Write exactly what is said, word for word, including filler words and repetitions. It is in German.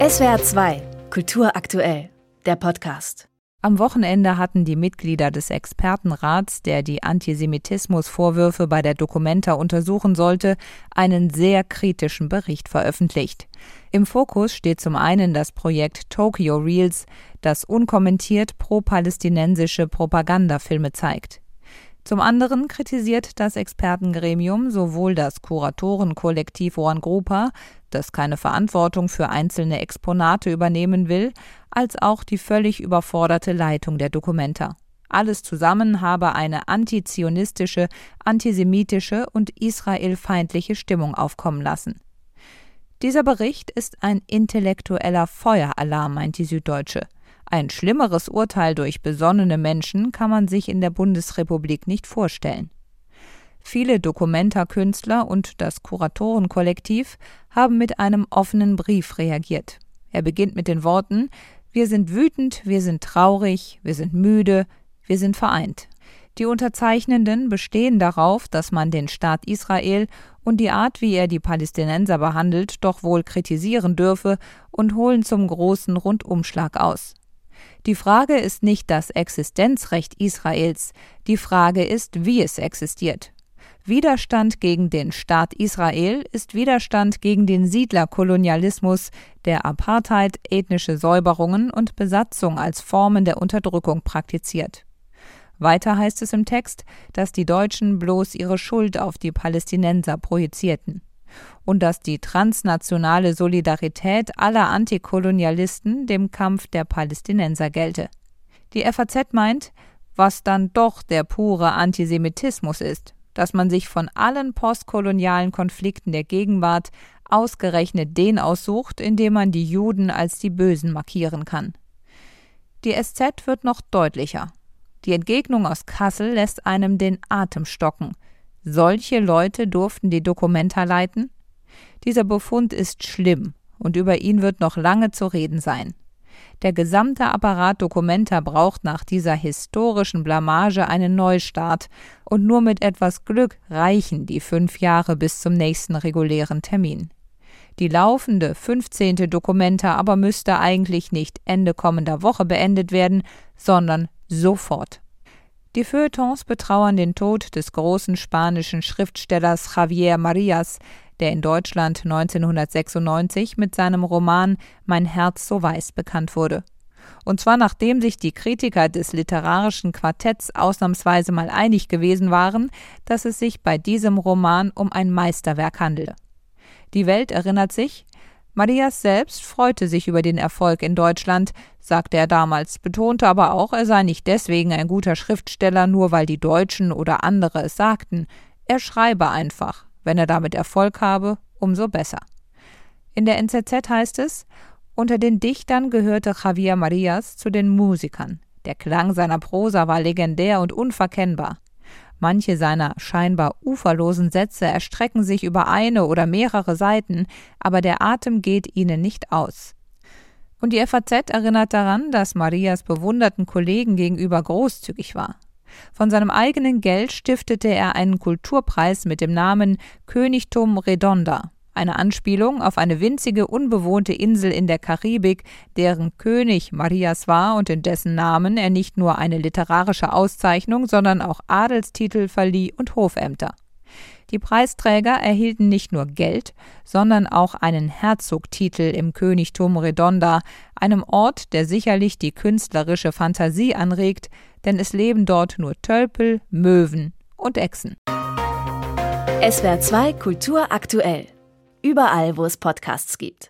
S W R zwei Kultur aktuell, der Podcast. Am Wochenende hatten die Mitglieder des Expertenrats, der die Antisemitismusvorwürfe bei der Documenta untersuchen sollte, einen sehr kritischen Bericht veröffentlicht. Im Fokus steht zum einen das Projekt Tokyo Reels, das unkommentiert pro-palästinensische Propagandafilme zeigt. Zum anderen kritisiert das Expertengremium sowohl das Kuratorenkollektiv One Grupa, das keine Verantwortung für einzelne Exponate übernehmen will, als auch die völlig überforderte Leitung der Documenta. Alles zusammen habe eine antizionistische, antisemitische und israelfeindliche Stimmung aufkommen lassen. Dieser Bericht ist ein intellektueller Feueralarm, meint die Süddeutsche. Ein schlimmeres Urteil durch besonnene Menschen kann man sich in der Bundesrepublik nicht vorstellen. Viele Documenta-Künstler und das Kuratorenkollektiv haben mit einem offenen Brief reagiert. Er beginnt mit den Worten: Wir sind wütend, wir sind traurig, wir sind müde, wir sind vereint. Die Unterzeichnenden bestehen darauf, dass man den Staat Israel und die Art, wie er die Palästinenser behandelt, doch wohl kritisieren dürfe und holen zum großen Rundumschlag aus. Die Frage ist nicht das Existenzrecht Israels, die Frage ist, wie es existiert. Widerstand gegen den Staat Israel ist Widerstand gegen den Siedlerkolonialismus, der Apartheid, ethnische Säuberungen und Besatzung als Formen der Unterdrückung praktiziert. Weiter heißt es im Text, dass die Deutschen bloß ihre Schuld auf die Palästinenser projizierten und dass die transnationale Solidarität aller Antikolonialisten dem Kampf der Palästinenser gelte. Die F A Z meint, was dann doch der pure Antisemitismus ist, dass man sich von allen postkolonialen Konflikten der Gegenwart ausgerechnet den aussucht, in dem man die Juden als die Bösen markieren kann. Die S Z wird noch deutlicher. Die Entgegnung aus Kassel lässt einem den Atem stocken. Solche Leute durften die Documenta leiten? Dieser Befund ist schlimm und über ihn wird noch lange zu reden sein. Der gesamte Apparat Documenta braucht nach dieser historischen Blamage einen Neustart und nur mit etwas Glück reichen die fünf Jahre bis zum nächsten regulären Termin. Die laufende fünfzehnte Documenta aber müsste eigentlich nicht Ende kommender Woche beendet werden, sondern sofort. Die Feuilletons betrauern den Tod des großen spanischen Schriftstellers Javier Marías, der in Deutschland neunzehnhundertsechsundneunzig mit seinem Roman »Mein Herz so weiß« bekannt wurde. Und zwar nachdem sich die Kritiker des literarischen Quartetts ausnahmsweise mal einig gewesen waren, dass es sich bei diesem Roman um ein Meisterwerk handele. Die Welt erinnert sich: Marías selbst freute sich über den Erfolg in Deutschland, sagte er damals, betonte aber auch, er sei nicht deswegen ein guter Schriftsteller, nur weil die Deutschen oder andere es sagten. Er schreibe einfach. Wenn er damit Erfolg habe, umso besser. In der N Z Z heißt es, unter den Dichtern gehörte Javier Marías zu den Musikern. Der Klang seiner Prosa war legendär und unverkennbar. Manche seiner scheinbar uferlosen Sätze erstrecken sich über eine oder mehrere Seiten, aber der Atem geht ihnen nicht aus. Und die F A Z erinnert daran, dass Marías bewunderten Kollegen gegenüber großzügig war. Von seinem eigenen Geld stiftete er einen Kulturpreis mit dem Namen Königtum Redonda, eine Anspielung auf eine winzige, unbewohnte Insel in der Karibik, deren König Marías war und in dessen Namen er nicht nur eine literarische Auszeichnung, sondern auch Adelstitel verlieh und Hofämter. Die Preisträger erhielten nicht nur Geld, sondern auch einen Herzogtitel im Königtum Redonda, einem Ort, der sicherlich die künstlerische Fantasie anregt, denn es leben dort nur Tölpel, Möwen und Echsen. S W R zwei Kultur aktuell. Überall, wo es Podcasts gibt.